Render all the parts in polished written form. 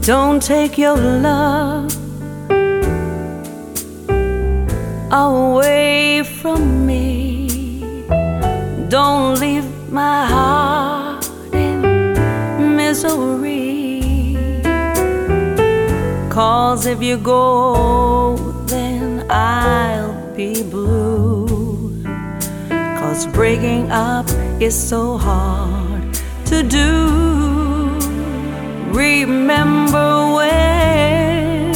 Don't take your love away from me. Don't leave my heart in misery. 'Cause if you go, then I'll be blue. 'Cause breaking up is so hard to do. Remember when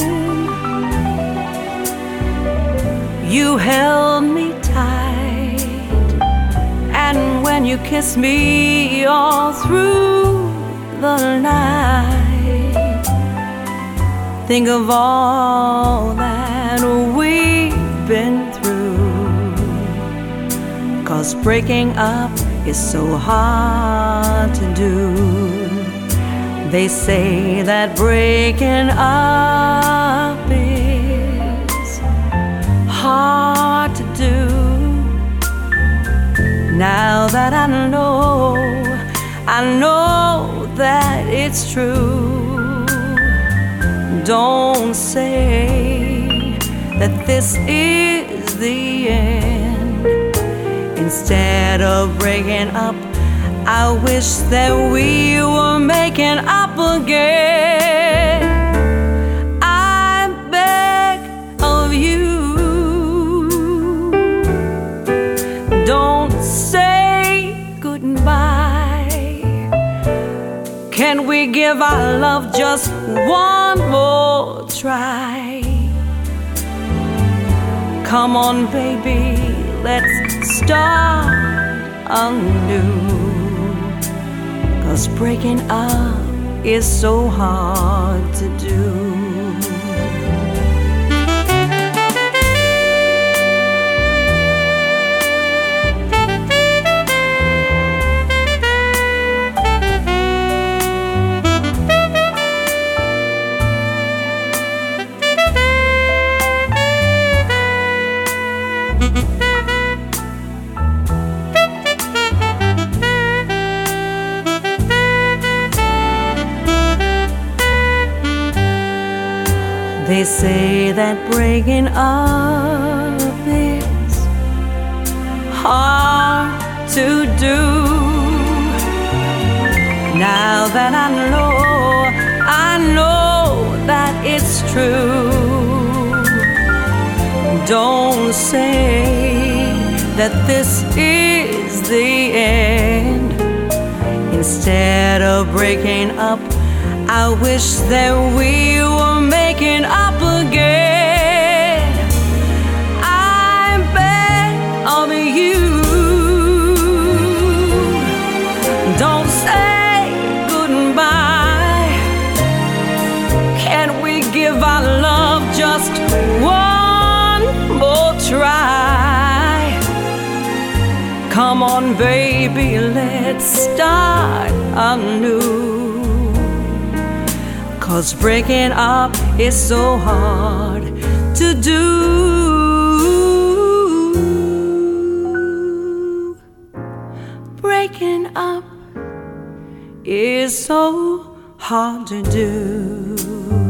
you held me tight, and when you kissed me all through the night. Think of all that we've been through. 'Cause breaking up is so hard to do. They say that breaking up is hard to do. Now that I know that it's true. Don't say that this is the end. Instead of breaking up, I wish that we were making up again. I beg of you, don't say goodbye. Can we give our love just one more try? Come on, baby, let's start anew. 'Cause breaking up is so hard to do. They say that breaking up is hard to do. Now that I know that it's true. Don't say that this is the end. Instead of breaking up, I wish that we were making up again. I beg of you, don't say goodbye. Can we give our love just one more try? Come on, baby, let's start anew. 'Cause breaking up is so hard to do. Breaking up is so hard to do.